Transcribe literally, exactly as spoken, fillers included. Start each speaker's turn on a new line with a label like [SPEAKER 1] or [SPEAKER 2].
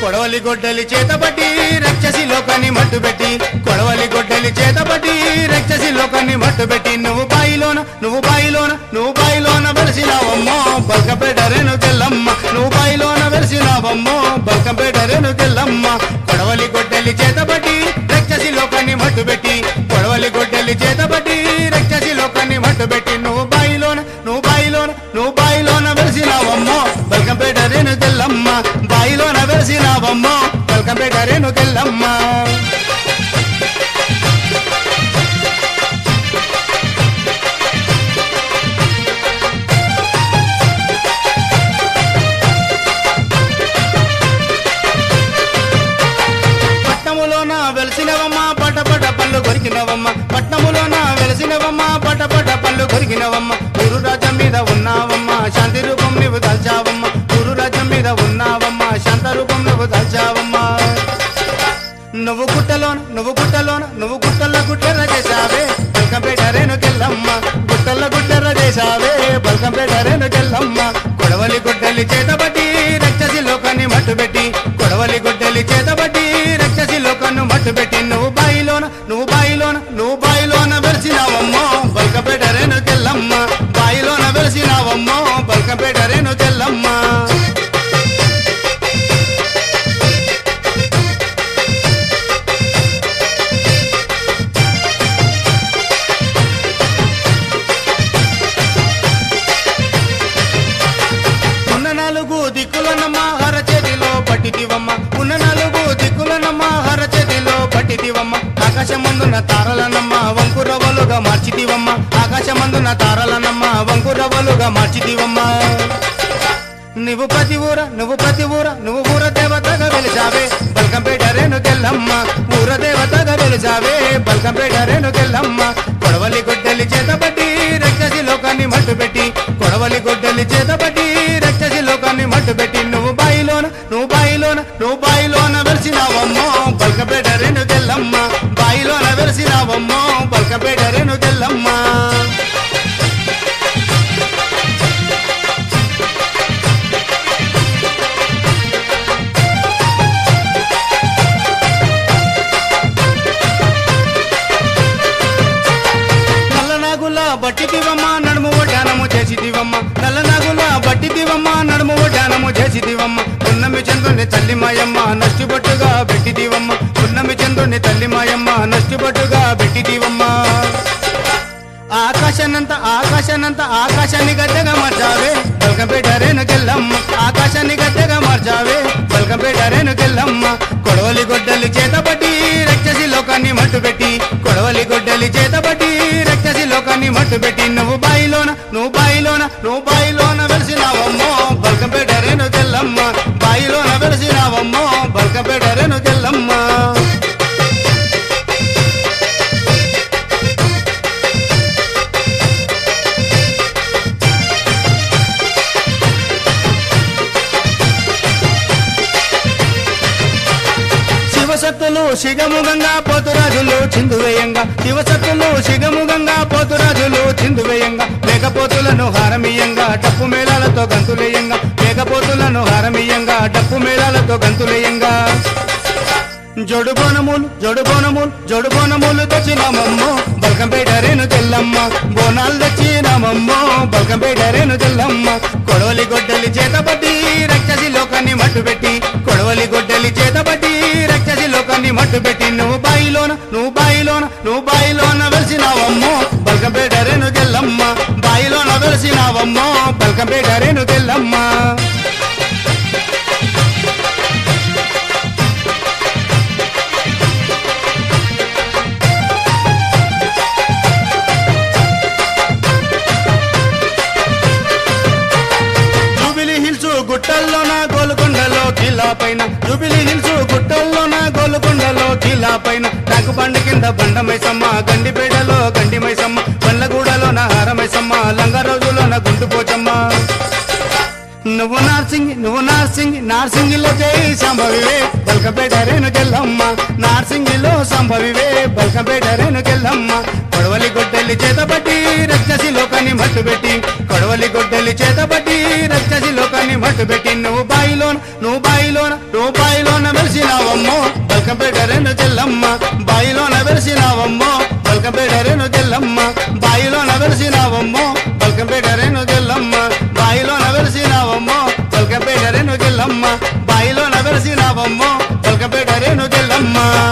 [SPEAKER 1] కొడవలి గొడ్డలి చేతబట్టి రక్షసి లోకాన్ని మట్టుబెట్టి కొడవలి గొడ్డలి చేతబట్టి రక్షసి లోకాన్ని మట్టుబెట్టి నువ్వు బాయిలోన నువ్వు బాయిలోన నువ్వు బాయిలోన వెలిసినావమ్మో బల్కంపేట రేణుకెళ్ళమ్మ నువ్వు బాయిలోన వెలిసినావమ్మో బల్కంపేట రేణుకెళ్ళమ్మ కొడవలి గొడ్డలి చేతబట్టి రక్షసి లోకాన్ని మట్టుబెట్టి కొడవలి గొడ్డలి చేతబట్టి రక్షసి లోకాన్ని మట్టుబెట్టి నువ్వు బాయిలోన నువ్వు బాయిలోన నువ్వు బాయిలోన వెలిసినావమ్మో బల్కంపేట రేణుకెళ్ళమ్మ బాయిలోన వెలిసినావమ్మో బల్కంపేట రేణుకెళ్ళమ్మ పట్నములోన వెలిసినవమ్మ పట పట పళ్ళు కొరికినవమ్మ పట్నములోన వెలిసినవమ్మ పట పట పళ్ళు కొరికినవమ్మ గురు రాజ్యం మీద ఉన్నావమ్మ శాంతి రూపం నువ్వు దాల్చావమ్మ గురు రాజ్యం మీద ఉన్నావమ్మ శాంత రూపం నువ్వు దాల్చావమ్మ నువ్వు గుట్టలోన నువ్వు గుట్టలోన నువ్వు గుట్టల్లో గుట్టెర్ర చేశావే బల్కంపేట రేణుకెళ్ళమ్మ గుట్టల్లో గుట్టెర్ర చేశావే బల్కంపేట రేణుకెళ్ళమ్మ కొడవలి గొడ్డలి చేతబట్టి రక్షసి లోకాన్ని మట్టుబెట్టి కొడవలి గొడ్డలి చేతబట్టి రక్షసి లోకాన్ని మట్టుబెట్టి నువ్వు బాయిలోన నువ్వు బాయిలోన నువ్వు బాయిలోన వెలిసినావమ్మో బల్కంపేట రేణుకెళ్ళమ్మ బాయిలోన వెలిసినావమ్మో బల్కంపేట రేణుకెళ్ళమ్మ ఉన్న నాలుగు దిక్కులనమ్మ హరచేతిలో పట్టిదివమ్మ ఉన్న నాలుగు దిక్కులనమ్మ హరచేతిలో పట్టిదివమ్మ ఆకాశమందున తారలనమ్మ వంకురవలుగా మార్చిదివమ్మ ఆకాశమందున తారలనమ్మ వంకురవలుగా మార్చిదివమ్మ నువ్వు ప్రతి ఊర నువ్వు ప్రతి ఊర నువ్వు ఊర దేవతగా వెలిసావే బల్కంపేట రేణుకెళ్ళమ్మ ఊర దేవతగా వెలిసావే బల్కంపేట రేణుకెళ్ళమ్మ కొడవలి గొడ్డలి చేతబట్టి రక్షసి లోకాన్ని మట్టుబెట్టి కొడవలి గొడ్డలి చేతబట్టి రక్షసి లోకాన్ని మట్టుబెట్టి నువ్వు బాయిలోన నువ్వు బాయిలోన నువ్వు బాయిలోన వెలిసినావమ్మో బల్కంపేట రేణుకెళ్ళమ్మ బాయిలోన వెలిసినావమ్మో బల్కంపేట రేణుకెళ్ళమ్మ బట్టిదివమ్మ నడుము ఒడ్డానము చేసిదివమ్మ నల్ల నాగుల బట్టిదివమ్మ నడుము ఒడ్డానము చేసిదివమ్మ పున్నమి చంద్రుని తల్లి మాయమ్మ నష్టిబట్టుగా పెట్టిదివమ్మ పున్నమి చంద్రుని తల్లి మాయమ్మ నష్టిబట్టుగా పెట్టిదివమ్మ ఆకాశానంత ఆకాశానంత ఆకాశాన్ని గద్దెగా మార్చావే బల్కంపేట రేణుకెళ్ళమ్మ ఆకాశాన్ని గద్దెగా మార్చావే బల్కంపేట రేణుకెళ్ళమ్మ కొడవలి గొడ్డలి చేతబట్టి రక్షసి లోకాన్ని మట్టుబెట్టి కొడవలి గొడ్డలి చేతబట్టి రక్షసి లోకాన్ని మట్టుబెట్టి నువ్వు బాయిలోన నువ్వు బాయిలోన నువ్వు బాయిలోన వెలిసినావమ్మో బల్కంపేట రేణుకెళ్ళమ్మ బాయిలోన వెలిసినావమ్మో బల్కంపేట రేణుకెళ్ళమ్మ శివసత్తులు శిగముగంగా పోతురాజులు చిందువేయంగా శివసత్తులు శిగముగంగా పోతురాజులు చిందువేయంగా మేకపోతులను హారమీయంగా డప్పు మేళాలతో గంతులేయంగా మేకపోతులను హారమీయంగా డప్పు మేళాలతో గంతులేయంగా జోడు బోనములు జోడు బోనములు జోడు బోనములు తెచ్చినామమ్మో బల్కంపేట రేణుకెళ్ళమ్మ బోనాలు తెచ్చినామమ్మో బల్కంపేట రేణుకెళ్ళమ్మ కొడవలి గొడ్డలి చేతబట్టి రక్షసి లోకాన్ని మట్టుబెట్టి కొడవలి గొడ్డలి చేతబట్టి రక్షసి లోకాన్ని మట్టుబెట్టి నువ్వు బాయిలోన నువ్వు బాయిలోన నువ్వు బాయిలోన వెలిసినావమ్మో బల్కంపేట రేణుకెళ్ళమ్మ బాయిలోన వెలిసినావమ్మో బల్కంపేట రేణుకెళ్ళమ్మ గుట్టల్లోన గోలుకొండలో కిలా పైన జూబిలీ హిల్స్ గుట్టల్లోన గోలుకొండలో కిలా పైన నాకు బండి కింద బండమైసమ్మ గండిపేటలో గండిమైసమ్మ బండ్లగూడలోన హారమైసమ్మ లంగ రోజులోన గుంటుపోచమ్మ నువ్వు నార్సింగి నువ్వు నార్సింగి నార్సింగిలో జై సంభవివే బల్కంపేట రేణుకెళ్ళమ్మ నార్సింగిలో సంభవివే బల్కంపేట రేణుకెళ్ళమ్మ కొడవలి గొడ్డలి చేతబట్టి రక్షసి లోకాన్ని మట్టుబెట్టి కొడవలి గొడ్డలి చేతబట్టి రక్షసి లోకాన్ని మట్టుబెట్టి నువ్వు బాయిలోన నువ్వు బాయిలోన నువ్వు బాయిలోన వెలిసినావమ్మో బల్కంపేట రేణు తెల్లమ్మ బాయిలోన వెలిసినావమ్మో బల్కంపేట రేణు తెల్లమ్మ బాయిలోన వెలిసినావమ్మో బల్కంపేట రేణు తెల్లమ్మ బాయిలోన వెలిసినావమ్మో బల్కంపేట రేణు తెల్లమ్మ